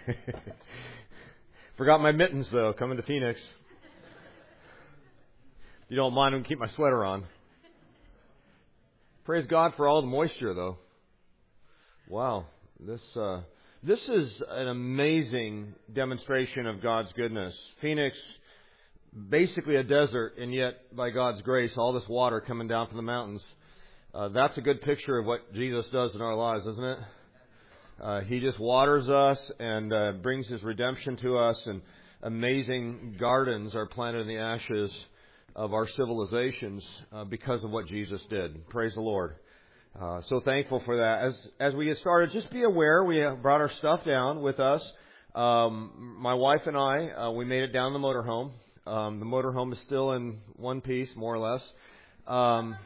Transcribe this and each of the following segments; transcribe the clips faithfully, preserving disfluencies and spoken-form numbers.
Forgot my mittens, though, coming to Phoenix. If you don't mind, I can keep my sweater on. Praise God for all the moisture, though. Wow. This uh, this is an amazing demonstration of God's goodness. Phoenix, basically a desert, and yet, by God's grace, all this water coming down from the mountains. Uh, that's a good picture of what Jesus does in our lives, isn't it? Uh, he just waters us and uh, brings His redemption to us, and amazing gardens are planted in the ashes of our civilizations uh, because of what Jesus did. Praise the Lord. Uh, so thankful for that. As as we get started, just be aware, we have brought our stuff down with us. Um, my wife and I, uh, we made it down the motorhome. Um, the motorhome is still in one piece, more or less. Um,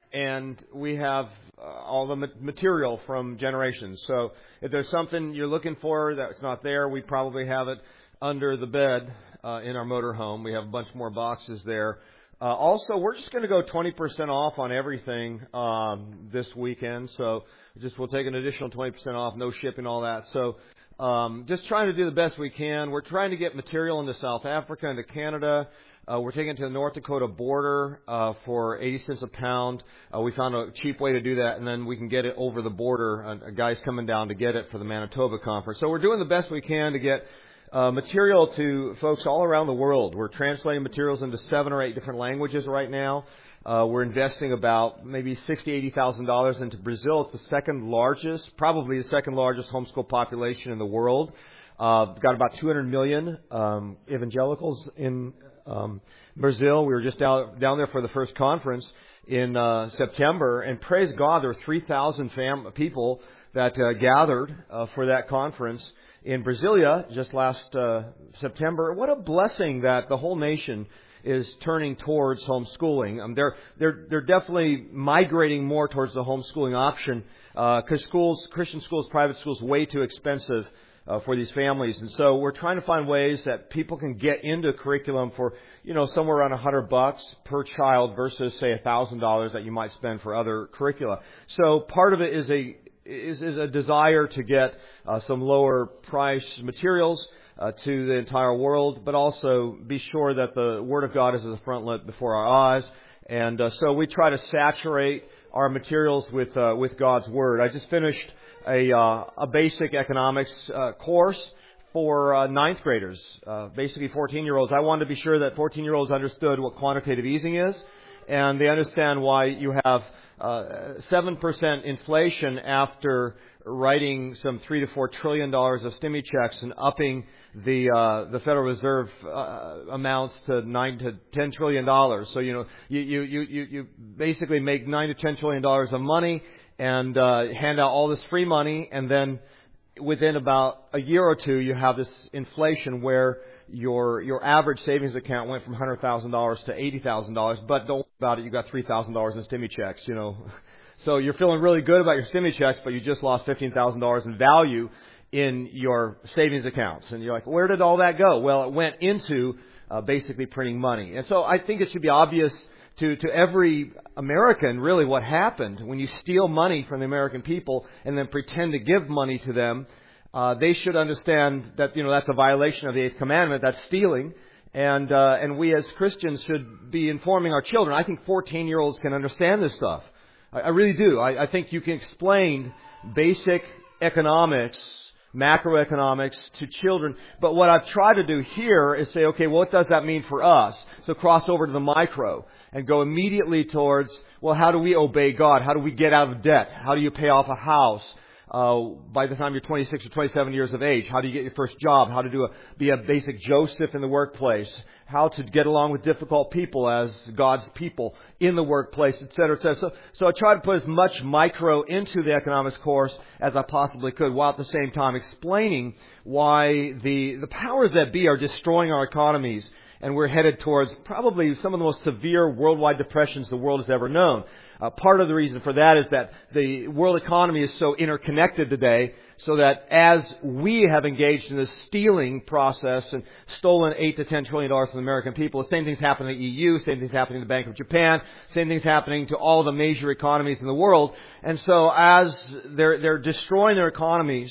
and we have uh, all the ma- material from generations. So if there's something you're looking for that's not there, we probably have it under the bed uh, in our motorhome. We have a bunch more boxes there. Uh, also, we're just going to go twenty percent off on everything um, this weekend. So just we'll take an additional twenty percent off, no shipping, all that. So um, just trying to do the best we can. We're trying to get material into South Africa, into Canada. Uh, we're taking it to the North Dakota border uh, for eighty cents a pound. Uh, we found a cheap way to do that, and then we can get it over the border. A, a guy's coming down to get it for the Manitoba conference. So we're doing the best we can to get Uh, material to folks all around the world. We're translating materials into seven or eight different languages right now. Uh, we're investing about maybe sixty, eighty thousand dollars into Brazil. It's the second largest, probably the second largest homeschool population in the world. Uh, got about two hundred million um, evangelicals in um, Brazil. We were just down down there for the first conference in uh, September, and praise God, there were three thousand fam- people that uh, gathered uh, for that conference in Brasilia just last uh, September. What a blessing that the whole nation is turning towards homeschooling. Um, they're they're they're definitely migrating more towards the homeschooling option because uh, schools, Christian schools, private schools, way too expensive uh, for these families. And so we're trying to find ways that people can get into curriculum for you know somewhere around a hundred bucks per child versus say a thousand dollars that you might spend for other curricula. So part of it is a Is, is a desire to get uh, some lower price materials uh, to the entire world, but also be sure that the Word of God is at the front lit before our eyes. And uh, so we try to saturate our materials with uh, with God's Word. I just finished a uh, a basic economics uh, course for uh, ninth graders, uh, basically fourteen-year-olds. I wanted to be sure that fourteen-year-olds understood what quantitative easing is, and they understand why you have uh, seven percent inflation after writing some three to four trillion dollars of stimmy checks and upping the uh, the Federal Reserve uh, amounts to nine to ten trillion dollars. So you know you you you you basically make nine to ten trillion dollars of money and uh, hand out all this free money, and then within about a year or two you have this inflation where your your average savings account went from one hundred thousand dollars to eighty thousand dollars, but don't worry about it, you got three thousand dollars in stimmy checks, you know. So you're feeling really good about your stimmy checks, but you just lost fifteen thousand dollars in value in your savings accounts. And you're like, where did all that go? Well, it went into uh, basically printing money. And so I think it should be obvious to, to every American really what happened when you steal money from the American people and then pretend to give money to them. Uh, they should understand that, you know, that's a violation of the Eighth Commandment. That's stealing. And uh, and we as Christians should be informing our children. I think fourteen-year-olds can understand this stuff. I, I really do. I, I think you can explain basic economics, macroeconomics to children. But what I've tried to do here is say, okay, well, what does that mean for us? So cross over to the micro and go immediately towards, well, how do we obey God? How do we get out of debt? How do you pay off a house? Uh, by the time you're twenty-six or twenty-seven years of age, how do you get your first job? How to do a, be a basic Joseph in the workplace? How to get along with difficult people as God's people in the workplace, et cetera, et cetera. So, so I tried to put as much micro into the economics course as I possibly could, while at the same time explaining why the the powers that be are destroying our economies, and we're headed towards probably some of the most severe worldwide depressions the world has ever known. Uh, part of the reason for that is that the world economy is so interconnected today, so that as we have engaged in this stealing process and stolen eight to ten trillion dollars from the American people, the same thing's happening in the E U, same thing's happening in the Bank of Japan, same thing's happening to all the major economies in the world. And so as they're they're destroying their economies,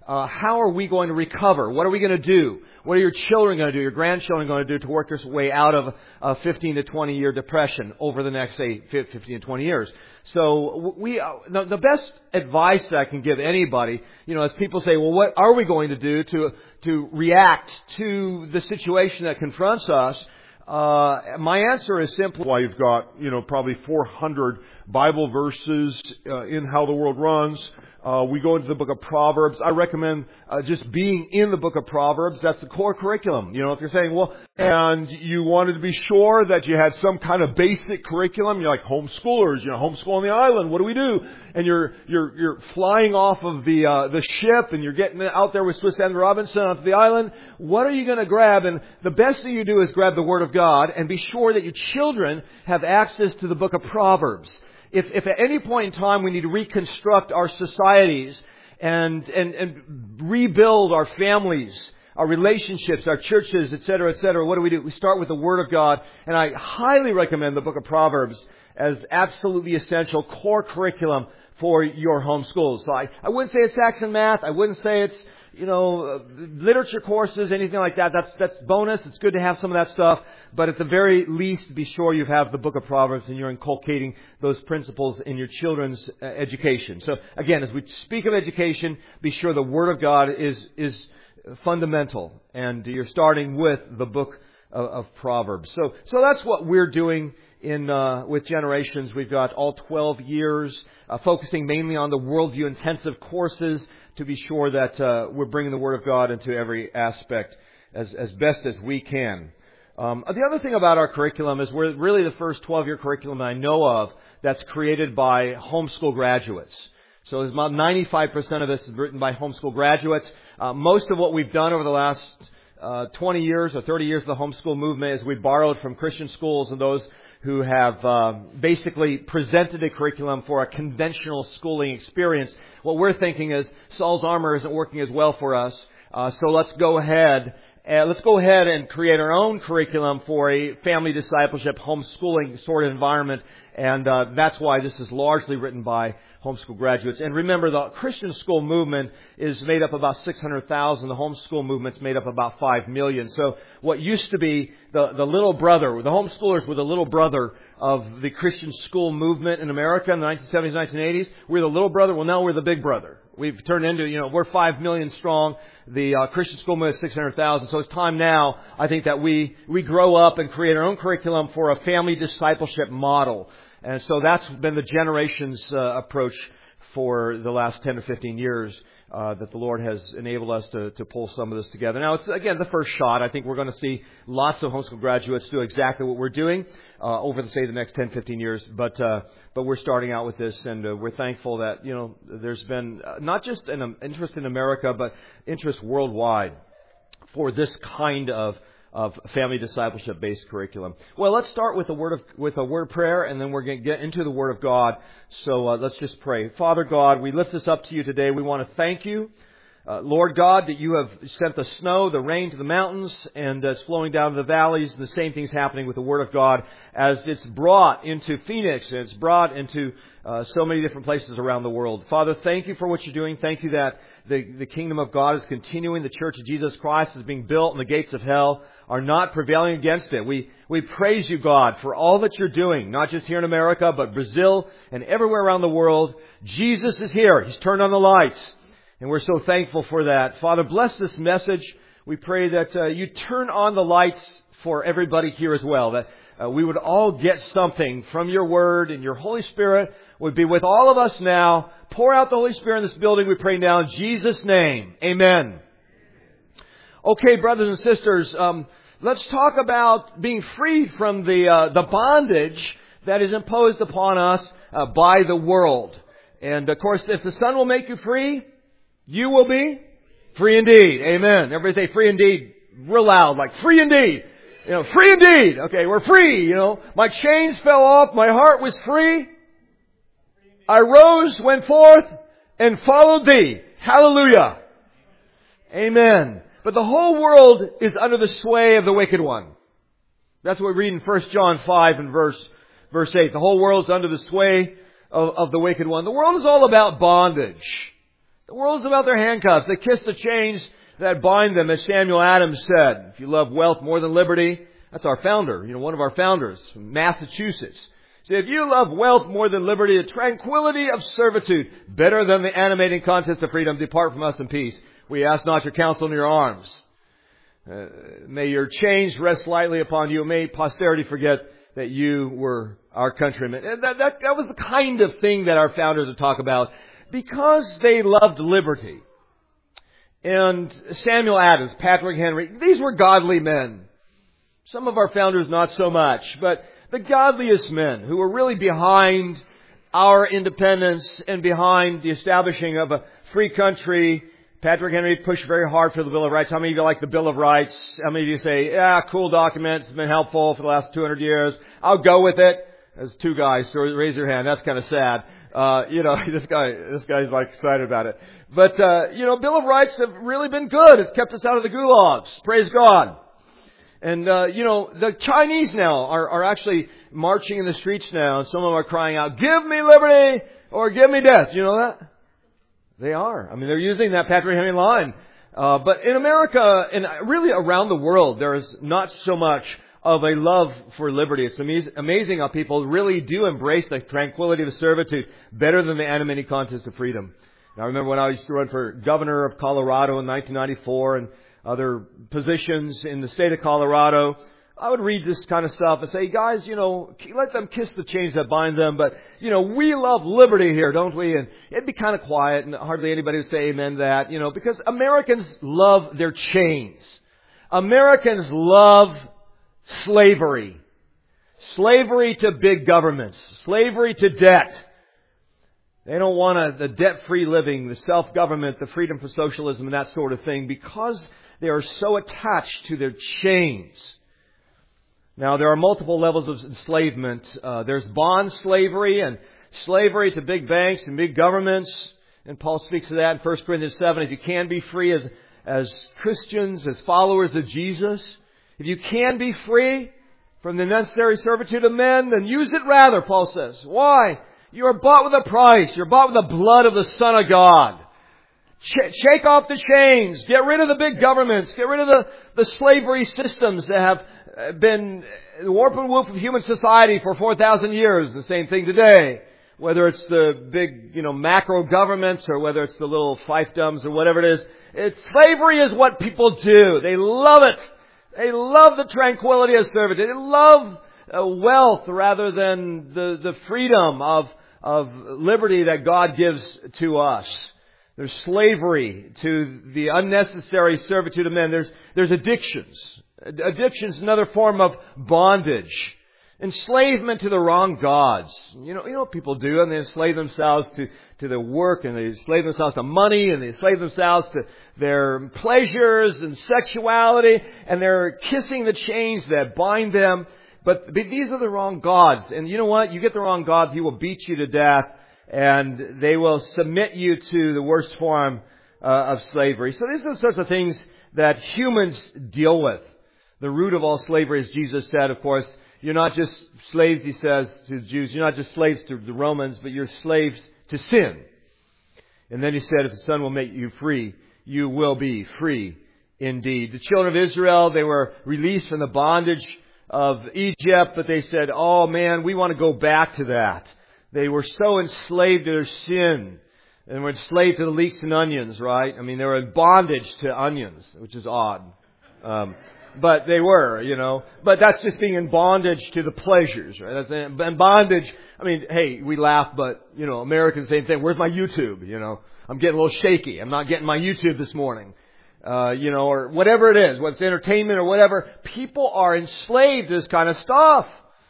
Uh, how are we going to recover? What are we going to do? What are your children going to do? Your grandchildren going to do to work their way out of a fifteen to twenty year depression over the next, say, fifteen to twenty years? So we, uh, the, the best advice that I can give anybody, you know, as people say, well, what are we going to do to, to react to the situation that confronts us? Uh, my answer is simply why you've got, you know, probably four hundred Bible verses uh, in How the World Runs. Uh, we go into the book of Proverbs. I recommend uh, just being in the book of Proverbs. That's the core curriculum. You know, if you're saying, well, and you wanted to be sure that you had some kind of basic curriculum, you're like homeschoolers, you know, homeschool on the island. What do we do? And you're you're you're flying off of the uh, the ship, and you're getting out there with Swiss Andrew Robinson onto the island. What are you going to grab? And the best thing you do is grab the Word of God and be sure that your children have access to the book of Proverbs. If, if at any point in time we need to reconstruct our societies and, and, and rebuild our families, our relationships, our churches, et cetera, et cetera, what do we do? We start with the Word of God. And I highly recommend the book of Proverbs as absolutely essential core curriculum for your home schools. So I, I wouldn't say it's Saxon math. I wouldn't say it's, you know, literature courses, anything like that. That's, that's bonus. It's good to have some of that stuff. But at the very least, be sure you have the book of Proverbs and you're inculcating those principles in your children's uh, education. So again, as we speak of education, be sure the Word of God is, is fundamental. And you're starting with the book of, of Proverbs. So, so that's what we're doing in, uh, with Generations. We've got all twelve years, uh, focusing mainly on the worldview intensive courses to be sure that, uh, we're bringing the Word of God into every aspect as, as best as we can. Um, the other thing about our curriculum is we're really the first twelve-year curriculum I know of that's created by homeschool graduates. So it's about ninety-five percent of this is written by homeschool graduates. Uh, most of what we've done over the last uh, twenty years or thirty years of the homeschool movement is we borrowed from Christian schools and those who have uh, basically presented a curriculum for a conventional schooling experience. What we're thinking is Saul's armor isn't working as well for us, uh, so let's go ahead Uh, let's go ahead and create our own curriculum for a family discipleship, homeschooling sort of environment. And uh, that's why this is largely written by homeschool graduates. And remember, the Christian school movement is made up about six hundred thousand. The homeschool movement's made up about five million. So what used to be the, the little brother, the homeschoolers were the little brother of the Christian school movement in America in the nineteen seventies, nineteen eighties. We're the little brother. Well, now we're the big brother. We've turned into, you know, we're five million strong. The uh, Christian school movement is six hundred thousand. So it's time now, I think, that we, we grow up and create our own curriculum for a family discipleship model. And so that's been the Generations uh, approach for the last ten to fifteen years uh, that the Lord has enabled us to, to pull some of this together. Now, it's, again, the first shot. I think we're going to see lots of homeschool graduates do exactly what we're doing uh, over, the, say, the next ten, fifteen years. But uh, but we're starting out with this, and uh, we're thankful that, you know, there's been uh, not just an um, interest in America, but interest worldwide for this kind of of family discipleship-based curriculum. Well, let's start with a word of with a word of prayer, and then we're going to get into the Word of God. So uh, let's just pray. Father God, we lift this up to you today. We want to thank you, uh, Lord God, that you have sent the snow, the rain to the mountains, and uh, it's flowing down to the valleys. And the same thing's happening with the Word of God as it's brought into Phoenix and it's brought into uh, so many different places around the world. Father, thank you for what you're doing. Thank you that the, the kingdom of God is continuing. The Church of Jesus Christ is being built, and the gates of hell are not prevailing against it. We we praise you, God, for all that you're doing, not just here in America, but Brazil and everywhere around the world. Jesus is here. He's turned on the lights, and we're so thankful for that. Father, bless this message. We pray that uh, you turn on the lights for everybody here as well, that uh, we would all get something from your Word, and your Holy Spirit would be with all of us now. Pour out the Holy Spirit in this building, we pray now in Jesus' name. Amen. Okay, brothers and sisters, um, let's talk about being freed from the uh, the bondage that is imposed upon us uh, by the world. And of course, if the Son will make you free, you will be free indeed. Amen. Everybody say free indeed real loud, like free indeed. You know, free indeed. Okay, we're free. You know, my chains fell off. My heart was free. I rose, went forth, and followed thee. Hallelujah. Amen. But the whole world is under the sway of the wicked one. That's what we read in First John five and verse verse eight. The whole world is under the sway of, of the wicked one. The world is all about bondage. The world's about their handcuffs. They kiss the chains that bind them, as Samuel Adams said. If you love wealth more than liberty, that's our founder, you know, one of our founders from Massachusetts. So if you love wealth more than liberty, the tranquility of servitude, better than the animating contest of freedom, depart from us in peace. We ask not your counsel in your arms. Uh, may your chains rest lightly upon you. May posterity forget that you were our countrymen. And that, that, that was the kind of thing that our founders would talk about because they loved liberty. And Samuel Adams, Patrick Henry, these were godly men. Some of our founders not so much, but the godliest men who were really behind our independence and behind the establishing of a free country. Patrick Henry pushed very hard for the Bill of Rights. How many of you like the Bill of Rights? How many of you say, yeah, cool document, it's been helpful for the last two hundred years. I'll go with it. There's two guys, so raise your hand. That's kind of sad. Uh, you know, this guy, this guy's like excited about it. But, uh, you know, Bill of Rights have really been good. It's kept us out of the gulags. Praise God. And, uh, you know, the Chinese now are, are actually marching in the streets now, and some of them are crying out, give me liberty or give me death. You know that? They are. I mean, they're using that Patrick Henry line. Uh, but in America, and really around the world, there is not so much of a love for liberty. It's amaz- amazing how people really do embrace the tranquility of servitude better than the animating contest of freedom. And I remember when I used to run for governor of Colorado in nineteen ninety-four and other positions in the state of Colorado, I would read this kind of stuff and say, guys, you know, let them kiss the chains that bind them, but, you know, we love liberty here, don't we? And it'd be kind of quiet and hardly anybody would say amen to that, you know, because Americans love their chains. Americans love slavery. Slavery to big governments. Slavery to debt. They don't want a, the debt-free living, the self-government, the freedom for socialism and that sort of thing because they are so attached to their chains. Now, there are multiple levels of enslavement. Uh, there's bond slavery and slavery to big banks and big governments. And Paul speaks of that in First Corinthians seven. If you can be free as, as Christians, as followers of Jesus, if you can be free from the necessary servitude of men, then use it rather, Paul says. Why? You are bought with a price. You're bought with the blood of the Son of God. Sh- shake off the chains. Get rid of the big governments. Get rid of the, the slavery systems that have been the warp and woof of human society for four thousand years. The same thing today. Whether it's the big, you know, macro governments or whether it's the little fiefdoms or whatever it is. It's, slavery is what people do. They love it. They love the tranquility of servitude. They love uh, wealth rather than the, the freedom of, of liberty that God gives to us. There's slavery to the unnecessary servitude of men. There's, there's addictions. Addiction is another form of bondage. Enslavement to the wrong gods. You know, you know what people do, and they enslave themselves to, to their work, and they enslave themselves to money, and they enslave themselves to their pleasures and sexuality, and they're kissing the chains that bind them. But these are the wrong gods. And you know what? You get the wrong gods, He will beat you to death, and they will submit you to the worst form uh, of slavery. So these are the sorts of things that humans deal with. The root of all slavery, as Jesus said, of course, you're not just slaves, He says to the Jews, you're not just slaves to the Romans, but you're slaves to sin. And then He said, if the Son will make you free, you will be free indeed. The children of Israel, they were released from the bondage of Egypt, but they said, oh man, we want to go back to that. They were so enslaved to their sin. And were enslaved to the leeks and onions, right? I mean, they were in bondage to onions, which is odd. Um, But they were, you know. But that's just being in bondage to the pleasures, right? That's in bondage. I mean, hey, we laugh, but, you know, Americans, same thing. Where's my YouTube? You know, I'm getting a little shaky. I'm not getting my YouTube this morning. Uh, you know, or whatever it is, whether it's entertainment or whatever. People are enslaved to this kind of stuff.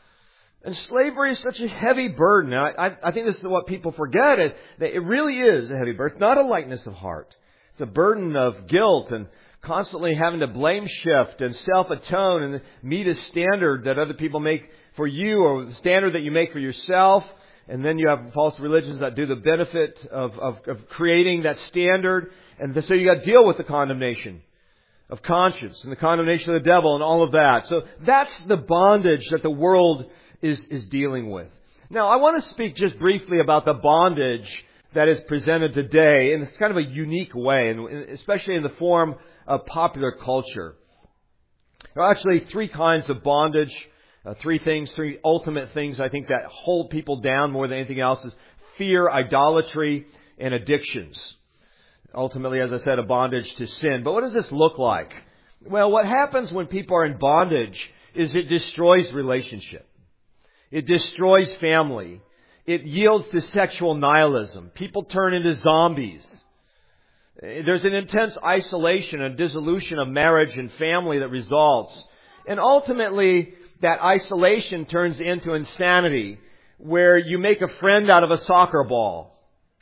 And slavery is such a heavy burden. I, I, I think this is what people forget. It, that it really is a heavy burden. It's not a lightness of heart. It's a burden of guilt and constantly having to blame shift and self-atone and meet a standard that other people make for you or the standard that you make for yourself. And then you have false religions that do the benefit of, of, of creating that standard. And so you got to deal with the condemnation of conscience and the condemnation of the devil and all of that. So that's the bondage that the world is, is dealing with. Now, I want to speak just briefly about the bondage that is presented today in this kind of a unique way, and especially in the form of popular culture. There are actually three kinds of bondage, uh, three things, three ultimate things I think that hold people down more than anything else is fear, idolatry, and addictions. Ultimately, as I said, a bondage to sin. But what does this look like? Well, what happens when people are in bondage is it destroys relationship. It destroys family. It yields to sexual nihilism. People turn into zombies. There's an intense isolation and dissolution of marriage and family that results. And ultimately, that isolation turns into insanity, where you make a friend out of a soccer ball.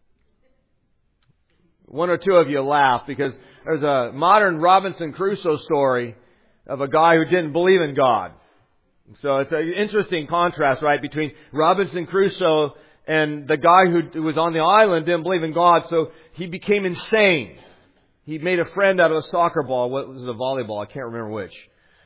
One or two of you laugh because there's a modern Robinson Crusoe story of a guy who didn't believe in God. So it's an interesting contrast, right, between Robinson Crusoe and the guy who was on the island didn't believe in God, so he became insane. He made a friend out of a soccer ball. What was it, a volleyball? I can't remember which.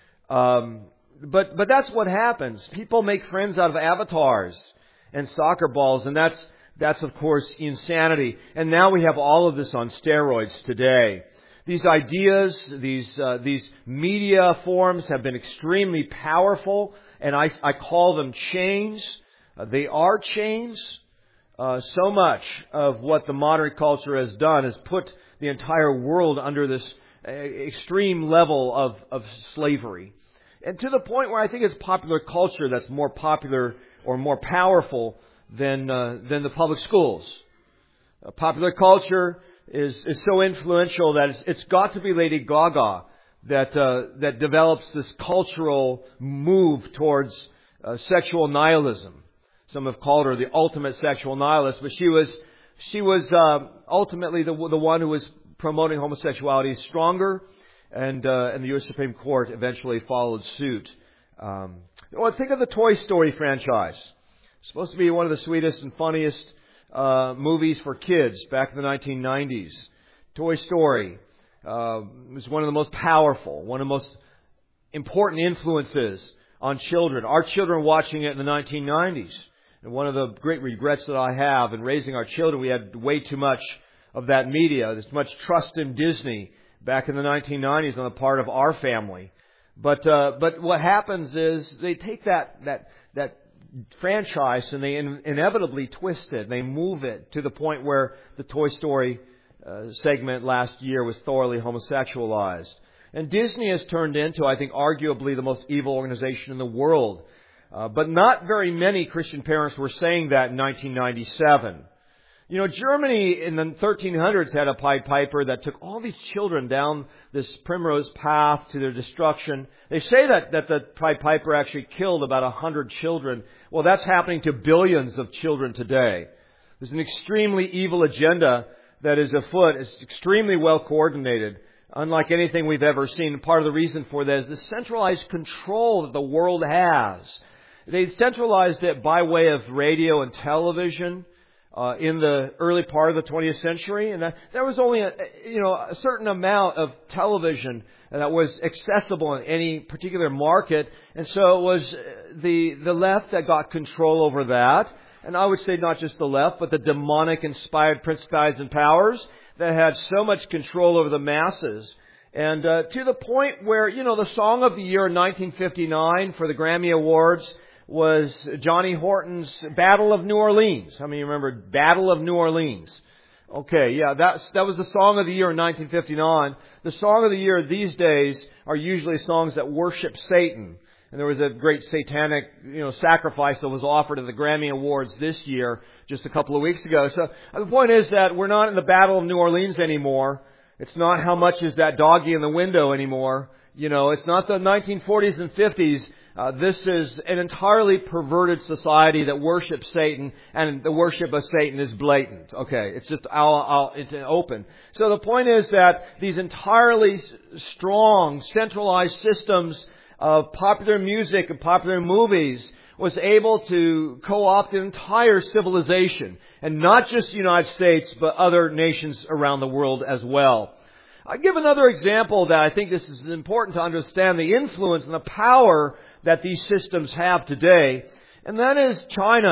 Um, but but that's what happens. People make friends out of avatars and soccer balls, and that's that's of course insanity. And now we have all of this on steroids today. These ideas, these uh, these media forms have been extremely powerful, and I, I call them chains. Uh, they are chains. Uh, so much of what the modern culture has done is put the entire world under this uh, extreme level of, of slavery. And to the point where I think it's popular culture that's more popular or more powerful than uh, than the public schools. Uh, popular culture is is so influential that it's, it's got to be Lady Gaga that uh, that develops this cultural move towards uh, sexual nihilism. Some have called her the ultimate sexual nihilist, but she was she was uh, ultimately the the one who was promoting homosexuality stronger, and uh, and the U S Supreme Court eventually followed suit. Um, well, think of the Toy Story franchise. It's supposed to be one of the sweetest and funniest Uh, movies for kids back in the nineteen nineties. Toy Story uh, was one of the most powerful, one of the most important influences on children. Our children watching it in the nineteen nineties. And one of the great regrets that I have in raising our children, we had way too much of that media. There's much trust in Disney back in the nineteen nineties on the part of our family. But uh, but what happens is they take that that that franchise and they in, inevitably twist it. They move it to the point where the Toy Story uh, segment last year was thoroughly homosexualized. And Disney has turned into, I think, arguably the most evil organization in the world. Uh, but not very many Christian parents were saying that in nineteen ninety-seven. You know, Germany in the thirteen hundreds had a Pied Piper that took all these children down this primrose path to their destruction. They say that, that the Pied Piper actually killed about a hundred children. Well, that's happening to billions of children today. There's an extremely evil agenda that is afoot. It's extremely well coordinated, unlike anything we've ever seen. Part of the reason for that is the centralized control that the world has. They centralized it by way of radio and television. Uh, in the early part of the twentieth century, and that, there was only a, you know a certain amount of television that was accessible in any particular market, and so it was the the left that got control over that, and I would say not just the left, but the demonic-inspired principalities and powers that had so much control over the masses, and uh, to the point where you know the song of the year in nineteen fifty-nine for the Grammy Awards was Johnny Horton's Battle of New Orleans. How many remember Battle of New Orleans? Okay, yeah, that's, that was the song of the year in nineteen fifty-nine. The song of the year these days are usually songs that worship Satan. And there was a great satanic, you know, sacrifice that was offered at the Grammy Awards this year, just a couple of weeks ago. So the point is that we're not in the Battle of New Orleans anymore. It's not how much is that doggy in the window anymore. You know, it's not the nineteen forties and fifties. Uh, this is an entirely perverted society that worships Satan, and the worship of Satan is blatant. Okay, it's just all, all, it's open. So the point is that these entirely strong, centralized systems of popular music and popular movies was able to co-opt an entire civilization, and not just the United States, but other nations around the world as well. I give another example that I think this is important to understand the influence and the power that these systems have today, and that is China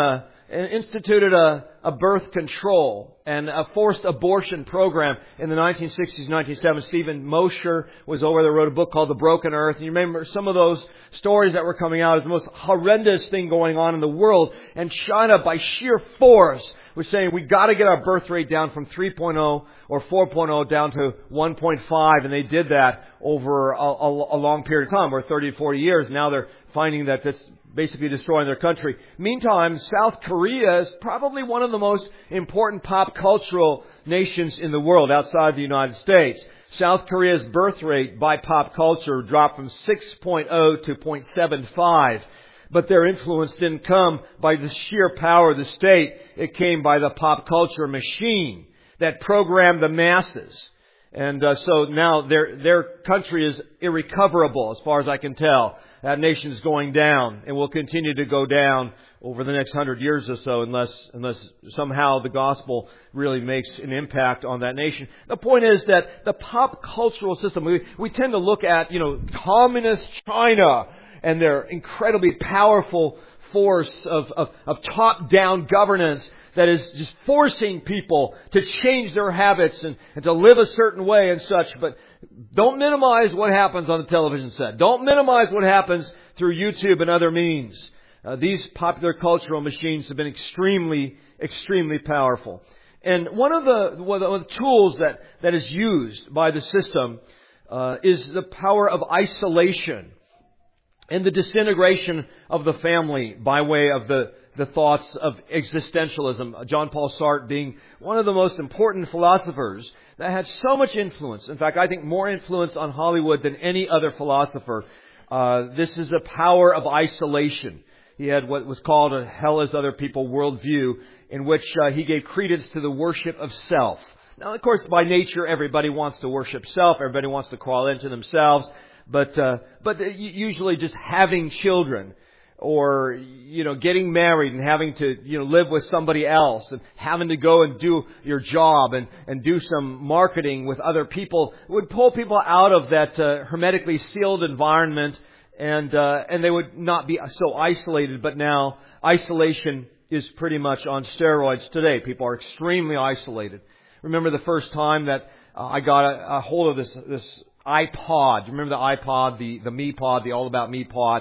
instituted a, a birth control and a forced abortion program in the nineteen sixties, nineteen seventies. Stephen Mosher was over there, wrote a book called The Broken Earth. And you remember some of those stories that were coming out as the most horrendous thing going on in the world. And China, by sheer force, was saying we got to get our birth rate down from three point oh or four point oh down to one point five, and they did that over a, a, a long period of time, or thirty to forty years. Now they're finding that that's basically destroying their country. Meantime, South Korea is probably one of the most important pop cultural nations in the world outside the United States. South Korea's birth rate by pop culture dropped from six point oh to zero point seven five. But their influence didn't come by the sheer power of the state. It came by the pop culture machine that programmed the masses. And uh, so now their their country is irrecoverable, as far as I can tell. That nation is going down and will continue to go down over the next hundred years or so, unless unless somehow the gospel really makes an impact on that nation. The point is that the pop cultural system, we, we tend to look at, you know, communist China and their incredibly powerful force of, of, of top-down governance that is just forcing people to change their habits and, and to live a certain way and such. But don't minimize what happens on the television set. Don't minimize what happens through YouTube and other means. Uh, these popular cultural machines have been extremely, extremely powerful. And one of the, one of the tools that, that is used by the system uh, is the power of isolation and the disintegration of the family by way of the, the thoughts of existentialism. John Paul Sartre being one of the most important philosophers that had so much influence. In fact, I think more influence on Hollywood than any other philosopher. Uh, this is a power of isolation. He had what was called a hell as other people worldview, in which uh, he gave credence to the worship of self. Now, of course, by nature, everybody wants to worship self. Everybody wants to crawl into themselves. But uh, but usually just having children, or you know getting married and having to you know live with somebody else, and having to go and do your job and, and do some marketing with other people would pull people out of that uh, hermetically sealed environment, and uh, and they would not be so isolated. But now isolation is pretty much on steroids today. People are extremely isolated. Remember the first time that uh, I got a, a hold of this this. iPod. Remember the iPod, the, the Me Pod, the All About Me Pod?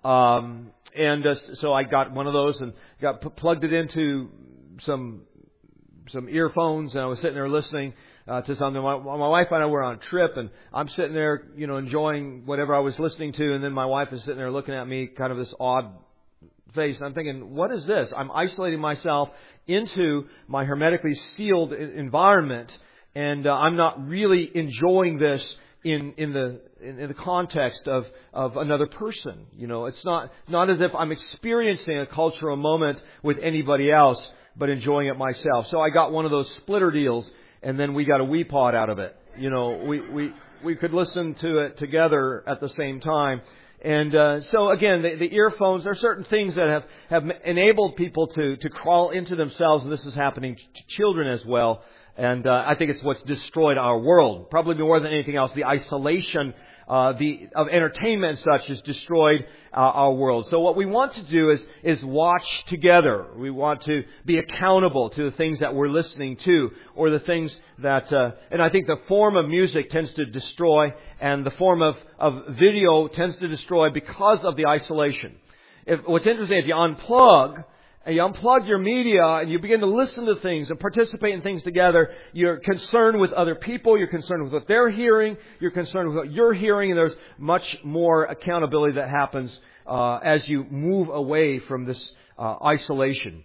Um, and uh, so I got one of those and got p- plugged it into some some earphones, and I was sitting there listening uh, to something. My, my wife and I were on a trip, and I'm sitting there, you know, enjoying whatever I was listening to, and then my wife is sitting there looking at me, kind of this odd face. I'm thinking, what is this? I'm isolating myself into my hermetically sealed environment, and uh, I'm not really enjoying this in in the in, in the context of of another person. You know, it's not not as if I'm experiencing a cultural moment with anybody else, but enjoying it myself. So I got one of those splitter deals, and then we got a WePod out of it. You know, we we we could listen to it together at the same time. And uh, so again, the, the earphones, there are certain things that have, have enabled people to, to crawl into themselves, and this is happening to children as well. And uh, I think it's what's destroyed our world. Probably more than anything else, the isolation uh, the of entertainment and such has destroyed uh, our world. So what we want to do is is watch together. We want to be accountable to the things that we're listening to, or the things that... Uh, and I think the form of music tends to destroy, and the form of, of video tends to destroy because of the isolation. If, what's interesting, if you unplug... and you unplug your media and you begin to listen to things and participate in things together, you're concerned with other people, you're concerned with what they're hearing, you're concerned with what you're hearing, and there's much more accountability that happens uh, as you move away from this uh, isolation.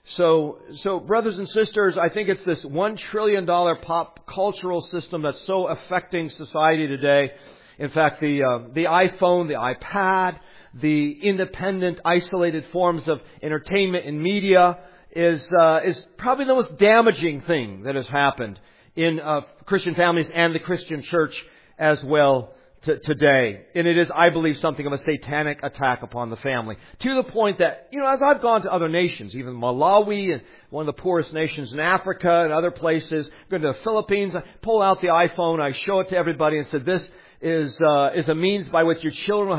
So, so brothers and sisters, I think it's this one trillion dollars pop cultural system that's so affecting society today. In fact, the uh, the iPhone, the iPad, the independent, isolated forms of entertainment and media is uh, is probably the most damaging thing that has happened in uh, Christian families and the Christian church as well t- today. And it is, I believe, something of a satanic attack upon the family. To the point that, you know, as I've gone to other nations, even Malawi, and one of the poorest nations in Africa and other places, going to the Philippines, I pull out the iPhone, I show it to everybody and said, this is uh, is a means by which your children will have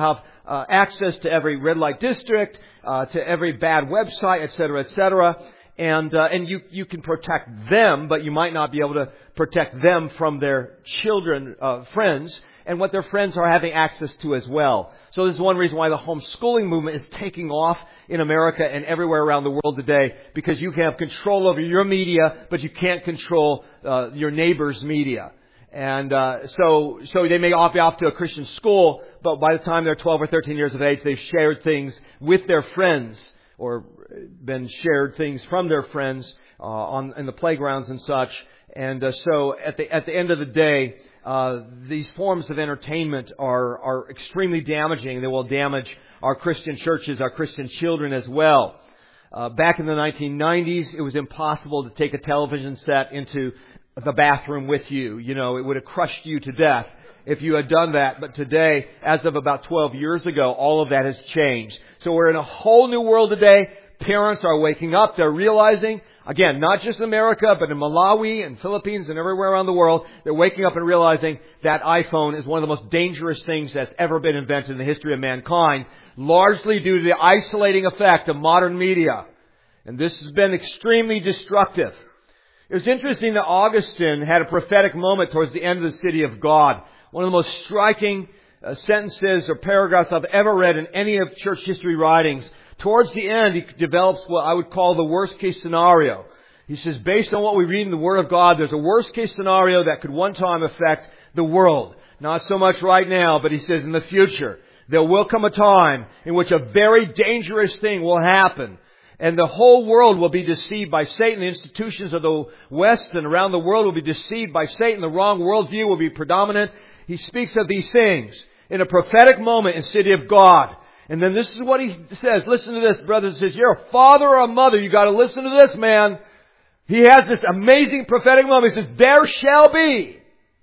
uh, access to every red light district, uh, to every bad website, et cetera, et cetera. And, uh, and you, you can protect them, but you might not be able to protect them from their children, uh, friends, and what their friends are having access to as well. So this is one reason why the homeschooling movement is taking off in America and everywhere around the world today, because you can have control over your media, but you can't control uh, your neighbor's media. And uh, so so they may opt off to a Christian school, but by the time they're twelve or thirteen years of age, they've shared things with their friends or been shared things from their friends uh, on in the playgrounds and such. And uh, so at the at the end of the day, uh, these forms of entertainment are are extremely damaging. They will damage our Christian churches, our Christian children as well. Uh, back in the nineteen nineties, it was impossible to take a television set into the bathroom with you. You know, it would have crushed you to death if you had done that. But today, as of about twelve years ago, all of that has changed. So we're in a whole new world today. Parents are waking up. They're realizing, again, not just in America, but in Malawi and Philippines and everywhere around the world, they're waking up and realizing that iPhone is one of the most dangerous things that's ever been invented in the history of mankind, largely due to the isolating effect of modern media. And this has been extremely destructive. It was interesting that Augustine had a prophetic moment towards the end of the City of God. One of the most striking uh, sentences or paragraphs I've ever read in any of church history writings. Towards the end, he develops what I would call the worst case scenario. He says, based on what we read in the Word of God, there's a worst case scenario that could one time affect the world. Not so much right now, but he says in the future, there will come a time in which a very dangerous thing will happen. And the whole world will be deceived by Satan. The institutions of the West and around the world will be deceived by Satan. The wrong worldview will be predominant. He speaks of these things in a prophetic moment in the City of God. And then this is what he says. Listen to this, brothers and sisters. You're a father or a mother. You got to listen to this, man. He has this amazing prophetic moment. He says, there shall be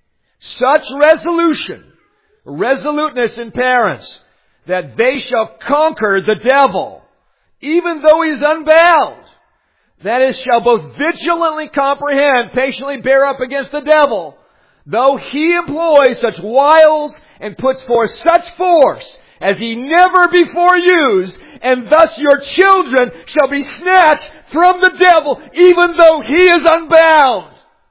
such resolution, resoluteness in parents, that they shall conquer the devil, even though he is unbound. That is, shall both vigilantly comprehend, patiently bear up against the devil, though he employs such wiles and puts forth such force as he never before used, and thus your children shall be snatched from the devil, even though he is unbound.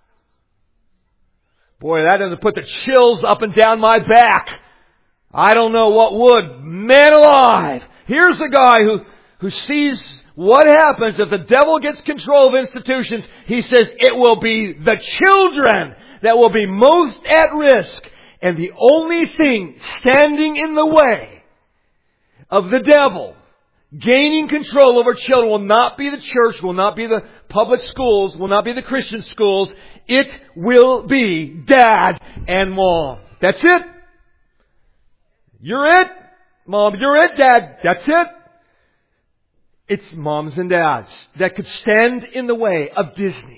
Boy, that doesn't put the chills up and down my back. I don't know what would. Man alive! Here's a guy who, who sees what happens if the devil gets control of institutions. He says it will be the children that will be most at risk. And the only thing standing in the way of the devil gaining control over children will not be the church, will not be the public schools, will not be the Christian schools. It will be dad and mom. That's it. You're it. Mom, you're it. Dad, that's it. It's moms and dads that could stand in the way of Disney.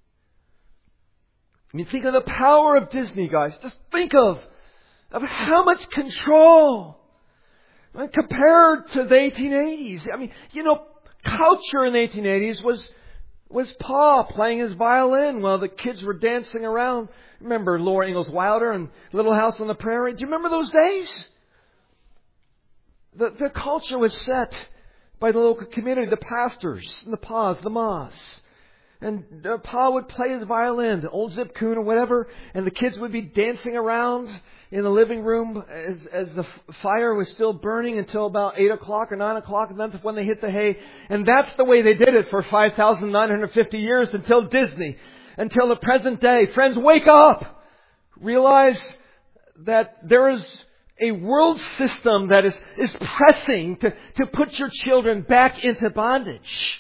I mean, think of the power of Disney, guys. Just think of, of how much control. I mean, compared to the eighteen eighties. I mean, you know, culture in the eighteen eighties was was Pa playing his violin while the kids were dancing around. Remember Laura Ingalls Wilder and Little House on the Prairie? Do you remember those days? The, the culture was set by the local community, the pastors, and the Pa's, the Ma's. And uh, Pa would play his violin, the old Zip Coon or whatever, and the kids would be dancing around in the living room as, as the f- fire was still burning until about eight o'clock or nine o'clock, and that's when they hit the hay. And that's the way they did it for five thousand nine hundred fifty years until Disney, until the present day. Friends, wake up! Realize that there is a world system that is, is pressing to, to put your children back into bondage.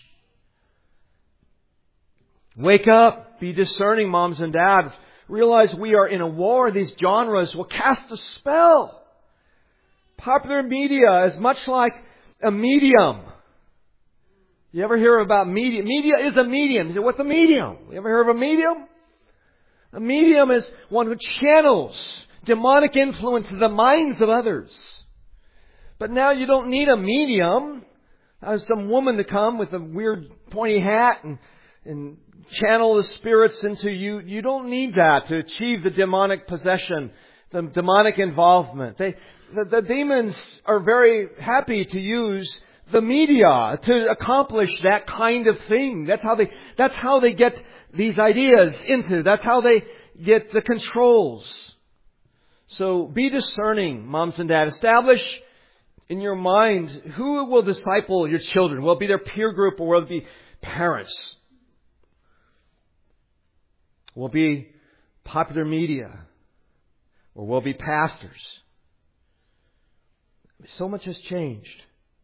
Wake up. Be discerning, moms and dads. Realize we are in a war. These genres will cast a spell. Popular media is much like a medium. You ever hear about media? Media is a medium. You say, what's a medium? You ever hear of a medium? A medium is one who channels demonic influence to the minds of others. But now you don't need a medium. There's some woman to come with a weird pointy hat and, and channel the spirits into you. You don't need that to achieve the demonic possession, the demonic involvement. They, the, the demons are very happy to use the media to accomplish that kind of thing. That's how they, that's how they get these ideas into. That's how they get the controls. So be discerning, moms and dads. Establish in your mind who will disciple your children. Will it be their peer group or will it be parents? Will it be popular media? Or will it be pastors? So much has changed.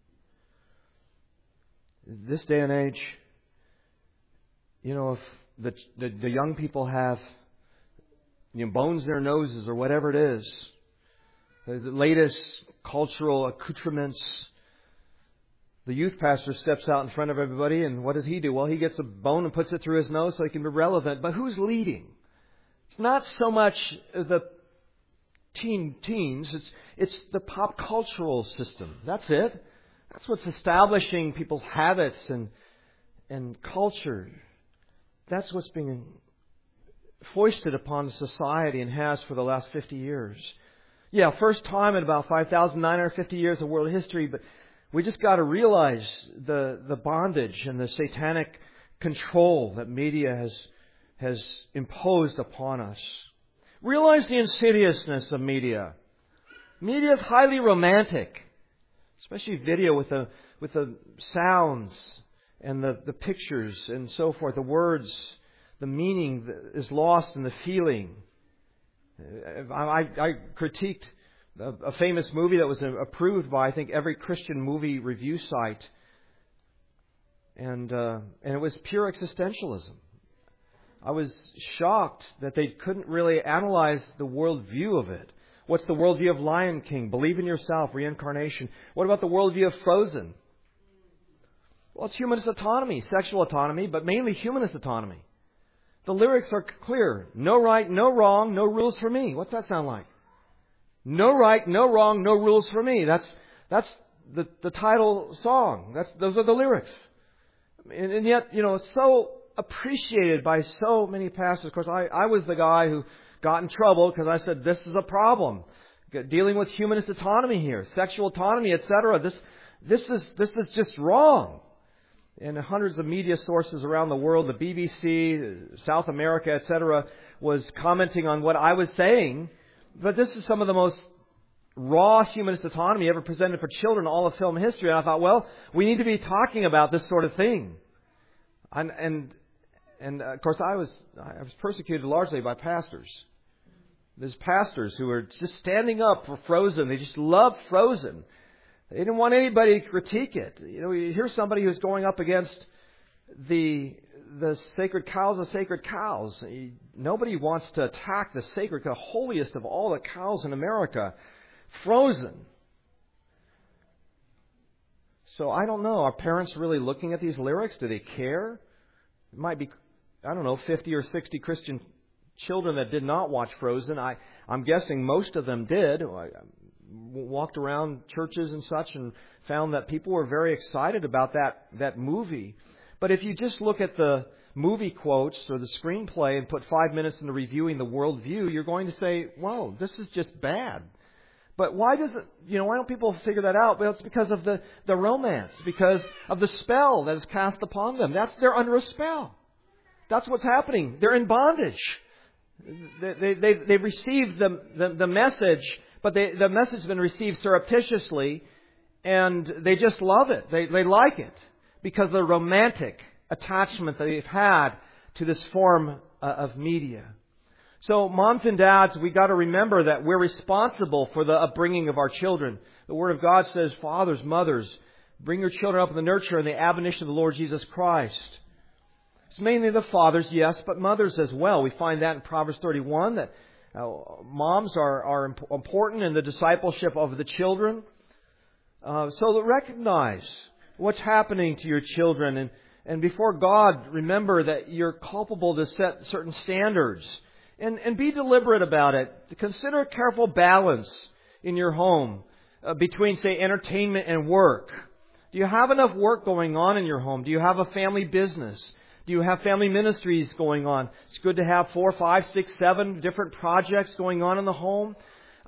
This day and age, you know, if the, the, the young people have, you know, bones in their noses or whatever it is, the, the latest cultural accoutrements, the youth pastor steps out in front of everybody, and what does he do? Well, he gets a bone and puts it through his nose so he can be relevant. But who's leading? It's not so much the teen teens. It's it's the pop cultural system. That's it. That's what's establishing people's habits and and culture. That's what's being foisted upon society and has for the last fifty years. Yeah, first time in about five thousand nine hundred fifty years of world history, but we just got to realize the the bondage and the satanic control that media has has imposed upon us. Realize the insidiousness of media. Media is highly romantic, especially video with the with the sounds and the, the pictures and so forth. The words, the meaning is lost in the feeling. I, I critiqued a, a famous movie that was approved by, I think, every Christian movie review site, and uh, and it was pure existentialism. I was shocked that they couldn't really analyze the worldview of it. What's the worldview of Lion King? Believe in yourself, reincarnation. What about the worldview of Frozen? Well, it's humanist autonomy, sexual autonomy, but mainly humanist autonomy. The lyrics are clear. No right, no wrong, no rules for me. What's that sound like? No right, no wrong, no rules for me. That's that's the, the title song. That's those are the lyrics. And, and yet, you know, so appreciated by so many pastors. Of course, I, I was the guy who got in trouble because I said, this is a problem. Dealing with humanist autonomy here, sexual autonomy, et cetera. This, this is, this is just wrong. And hundreds of media sources around the world, the B B C, South America, et cetera, was commenting on what I was saying. But this is some of the most raw humanist autonomy ever presented for children in all of film history. And I thought, well, we need to be talking about this sort of thing. And, and And, of course, I was I was persecuted largely by pastors. There's pastors who were just standing up for Frozen. They just loved Frozen. They didn't want anybody to critique it. You know, you hear somebody who's going up against the the sacred cows of sacred cows. Nobody wants to attack the sacred, the holiest of all the cows in America, Frozen. So I don't know. Are parents really looking at these lyrics? Do they care? It might be, I don't know, fifty or sixty Christian children that did not watch Frozen. I, I'm guessing most of them did. I walked around churches and such and found that people were very excited about that, that movie. But if you just look at the movie quotes or the screenplay and put five minutes into reviewing the worldview, you're going to say, whoa, this is just bad. But why does it, you know, why don't people figure that out? Well, it's because of the, the romance, because of the spell that is cast upon them. That's, they're under a spell. That's what's happening. They're in bondage. They, they, they, they received the, the, the message, but they, the message has been received surreptitiously, and they just love it. They, they like it because of the romantic attachment that they've had to this form uh, of media. So, moms and dads, we got to remember that we're responsible for the upbringing of our children. The Word of God says, fathers, mothers, bring your children up in the nurture and the admonition of the Lord Jesus Christ. It's mainly the fathers, yes, but mothers as well. We find that in Proverbs thirty-one, that uh, moms are, are important in the discipleship of the children. Uh, so recognize what's happening to your children. And, and before God, remember that you're culpable to set certain standards. And, and be deliberate about it. Consider a careful balance in your home uh, between, say, entertainment and work. Do you have enough work going on in your home? Do you have a family business? Do you have family ministries going on? It's good to have four, five, six, seven different projects going on in the home.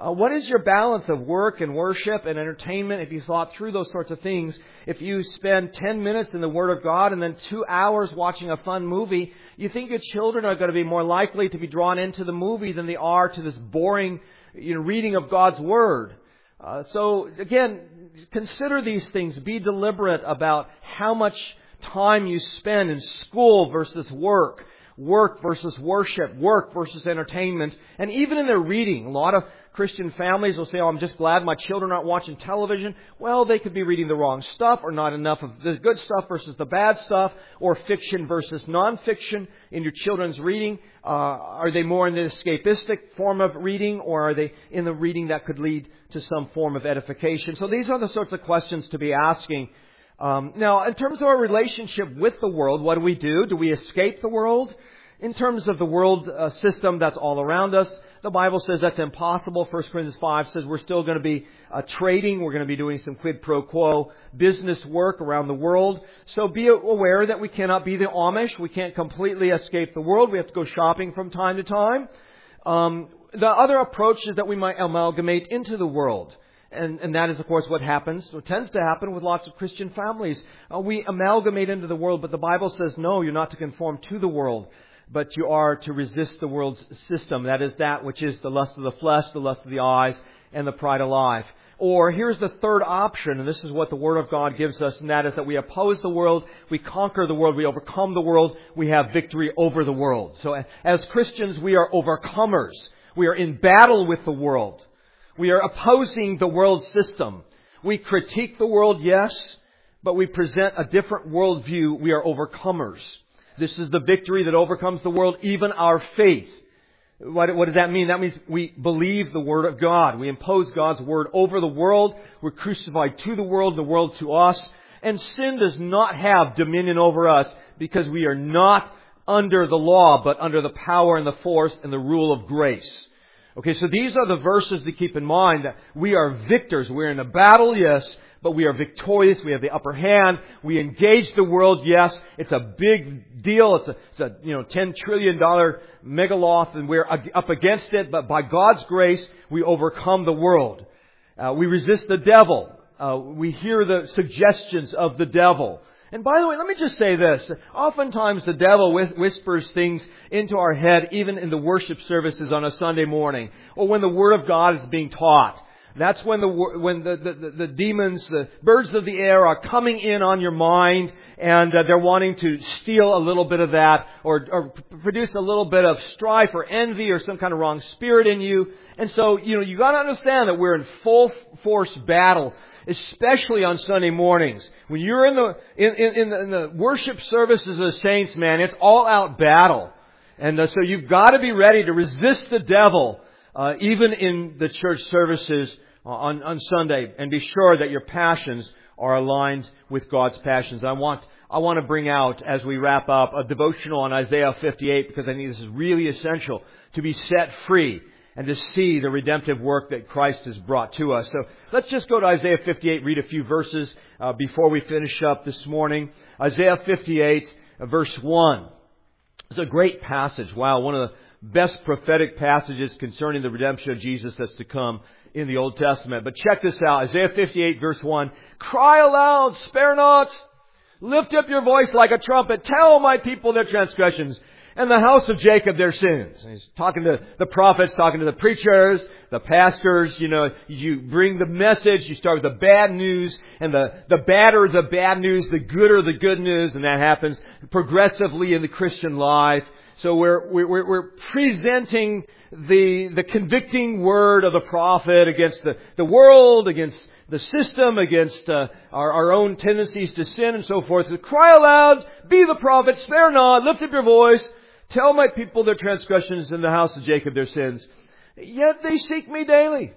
Uh, what is your balance of work and worship and entertainment? If you thought through those sorts of things, if you spend ten minutes in the Word of God and then two hours watching a fun movie, you think your children are going to be more likely to be drawn into the movie than they are to this boring, you know, reading of God's Word. Uh, so again, consider these things. Be deliberate about how much time you spend in school versus work. Work versus worship, work versus entertainment, and even in their reading. A lot of Christian families will say, oh, I'm just glad my children aren't watching television. Well, they could be reading the wrong stuff, or not enough of the good stuff versus the bad stuff, or fiction versus nonfiction in your children's reading. Uh, are they more in the escapistic form of reading, or are they in the reading that could lead to some form of edification? So these are the sorts of questions to be asking. Um, now, in terms of our relationship with the world, what do we do? Do we escape the world? In terms of the world uh, system that's all around us, the Bible says that's impossible. First Corinthians five says we're still going to be uh, trading. We're going to be doing some quid pro quo business work around the world. So be aware that we cannot be the Amish. We can't completely escape the world. We have to go shopping from time to time. Um, the other approach is that we might amalgamate into the world. And, and that is, of course, what happens, what tends to happen with lots of Christian families. Uh, we amalgamate into the world, but the Bible says, no, you're not to conform to the world, but you are to resist the world's system. That is that which is the lust of the flesh, the lust of the eyes, and the pride of life. Or here's the third option, and this is what the Word of God gives us, and that is that we oppose the world, we conquer the world, we overcome the world, we have victory over the world. So as Christians, we are overcomers. We are in battle with the world. We are opposing the world system. We critique the world, yes, but we present a different worldview. We are overcomers. This is the victory that overcomes the world, even our faith. What, what does that mean? That means we believe the Word of God. We impose God's Word over the world. We're crucified to the world, the world to us. And sin does not have dominion over us because we are not under the law, but under the power and the force and the rule of grace. Okay, so these are the verses to keep in mind, that we are victors. We're in a battle, yes, but we are victorious. We have the upper hand. We engage the world, yes. It's a big deal. It's a, it's a you know, ten trillion dollars megaloth, and we're up against it. But by God's grace, we overcome the world. Uh, we resist the devil. Uh, we hear the suggestions of the devil. And by the way, let me just say this. Oftentimes the devil whispers things into our head, even in the worship services on a Sunday morning, or when the Word of God is being taught. That's when the when the, the, the demons, the birds of the air are coming in on your mind, and uh, they're wanting to steal a little bit of that, or, or produce a little bit of strife or envy or some kind of wrong spirit in you. And so, you know, you got to understand that we're in full force battle, especially on Sunday mornings. When you're in the in, in, in, the, in the worship services of the saints, man, it's all out battle, and uh, so you've got to be ready to resist the devil. Uh, even in the church services on, on Sunday, and be sure that your passions are aligned with God's passions. I want I want to bring out, as we wrap up, a devotional on Isaiah fifty-eight, because I think this is really essential to be set free and to see the redemptive work that Christ has brought to us. So let's just go to Isaiah fifty-eight, read a few verses uh, before we finish up this morning. Isaiah fifty-eight, uh, verse one. It's a great passage. Wow, one of the best prophetic passages concerning the redemption of Jesus that's to come in the Old Testament. But check this out. Isaiah fifty-eight verse one. Cry aloud, spare not. Lift up your voice like a trumpet. Tell my people their transgressions, and the house of Jacob their sins. And he's talking to the prophets, talking to the preachers, the pastors. You know, you bring the message. You start with the bad news, and the, the badder the bad news, the gooder the good news, and that happens progressively in the Christian life. So we're, we're, we're presenting the, the convicting word of the prophet against the, the world, against the system, against uh, our, our own tendencies to sin and so forth. So cry aloud, be the prophet, spare not, lift up your voice, tell my people their transgressions, and the house of Jacob their sins. Yet they seek me daily,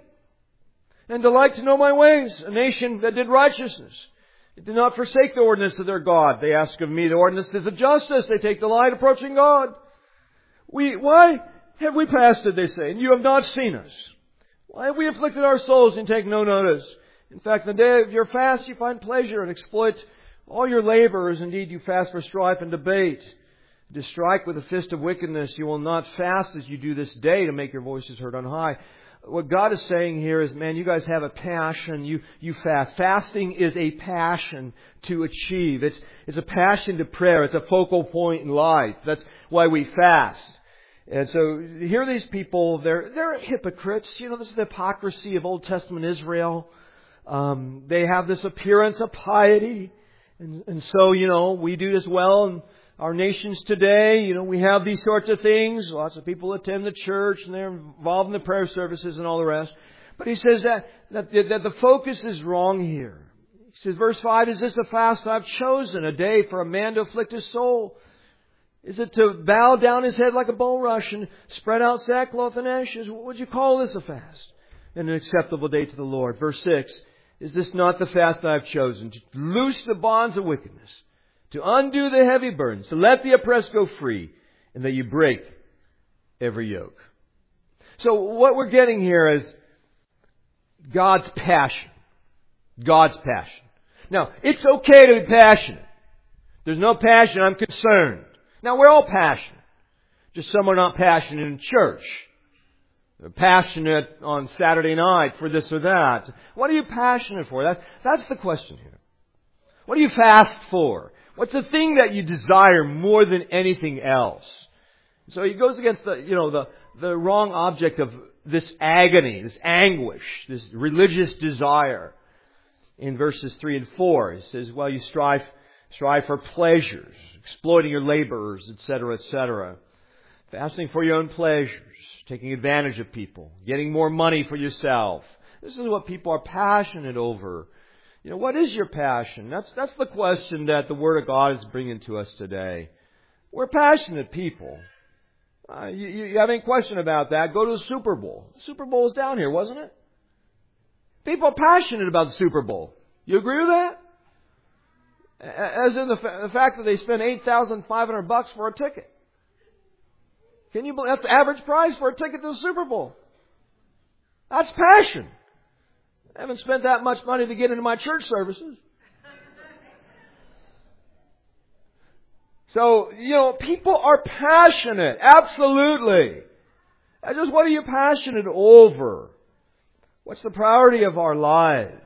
and delight to know my ways, a nation that did righteousness. They did not forsake the ordinance of their God. They ask of me the ordinances of justice. They take delight approaching God. We, why have we fasted, they say, and you have not seen us? Why have we afflicted our souls and take no notice? In fact, the day of your fast you find pleasure and exploit all your labors. Indeed, you fast for strife and debate. To strike with a fist of wickedness, you will not fast as you do this day to make your voices heard on high. what God is saying here is, man, you guys have a passion. You you fast. Fasting is a passion to achieve. It's it's a passion to prayer. It's a focal point in life. That's why we fast. And so here are these people. They're they're hypocrites. You know, this is the hypocrisy of Old Testament Israel. Um, they have this appearance of piety, and and so you know we do as well. And our nations today, you know, we have these sorts of things. Lots of people attend the church and they're involved in the prayer services and all the rest. But he says that, that, that the focus is wrong here. He says, verse five, is this a fast I've chosen, a day for a man to afflict his soul? Is it to bow down his head like a bulrush and spread out sackcloth and ashes? Would you call this a fast and an acceptable day to the Lord? Verse six, is this not the fast I've chosen, to loose the bonds of wickedness, to undo the heavy burdens, to let the oppressed go free, and that you break every yoke? So what we're getting here is God's passion. God's passion. Now, it's okay to be passionate. There's no passion, I'm concerned. Now, we're all passionate. Just some are not passionate in church. They're passionate on Saturday night for this or that. What are you passionate for? That, that's the question here. What do you fast for? What's the thing that you desire more than anything else? So he goes against the, you know, the, the wrong object of this agony, this anguish, this religious desire. In verses three and four, he says, well, you strive, strive for pleasures, exploiting your laborers, et cetera, et cetera. Fasting for your own pleasures, taking advantage of people, getting more money for yourself. This is what people are passionate over. You know, what is your passion? That's that's the question that the Word of God is bringing to us today. We're passionate people. Uh, you, you have any question about that? Go to the Super Bowl. The Super Bowl was down here, wasn't it? People are passionate about the Super Bowl. You agree with that? As in the, fa- the fact that they spend eight thousand five hundred bucks for a ticket. Can you believe that's the average price for a ticket to the Super Bowl? That's passion. I haven't spent that much money to get into my church services. So, you know, people are passionate. Absolutely. Just what are you passionate over? What's the priority of our lives?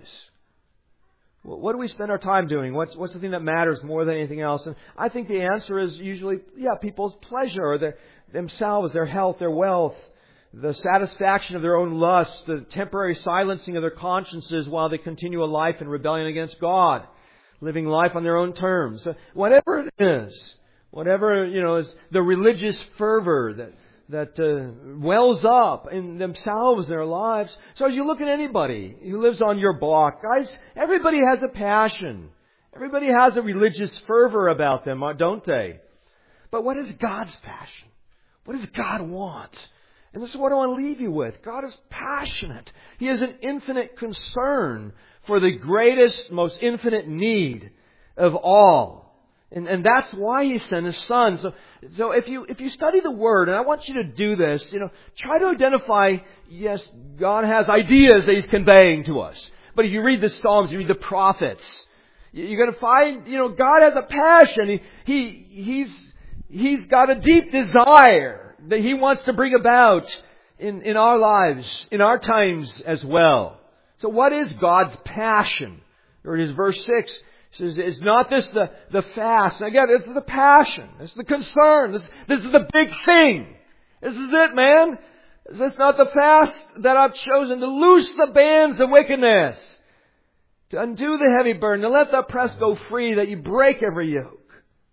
What do we spend our time doing? What's, what's the thing that matters more than anything else? And I think the answer is usually, yeah, people's pleasure, or their, themselves, their health, their wealth, the satisfaction of their own lust, the temporary silencing of their consciences while they continue a life in rebellion against God, living life on their own terms. So whatever it is, whatever, you know, is the religious fervor that that uh, wells up in themselves, their lives. So as you look at anybody who lives on your block, guys, everybody has a passion. Everybody has a religious fervor about them, don't they? But what is God's passion? What does God want? And this is what I want to leave you with. God is passionate. He has an infinite concern for the greatest, most infinite need of all. And, and that's why He sent His Son. So, so if you if you study the Word, and I want you to do this, you know, try to identify, yes, God has ideas that He's conveying to us. But if you read the Psalms, you read the prophets, you're going to find, you know, God has a passion. He, he He's He's got a deep desire that He wants to bring about in, in our lives, in our times as well. So what is God's passion? Or it is verse six. It says, is not this the, the fast? And again, it's the passion. It's the concern. This, this is the big thing. This is it, man. Is this not the fast that I've chosen? To loose the bands of wickedness. To undo the heavy burden. To let the oppressed go free. That you break every yoke.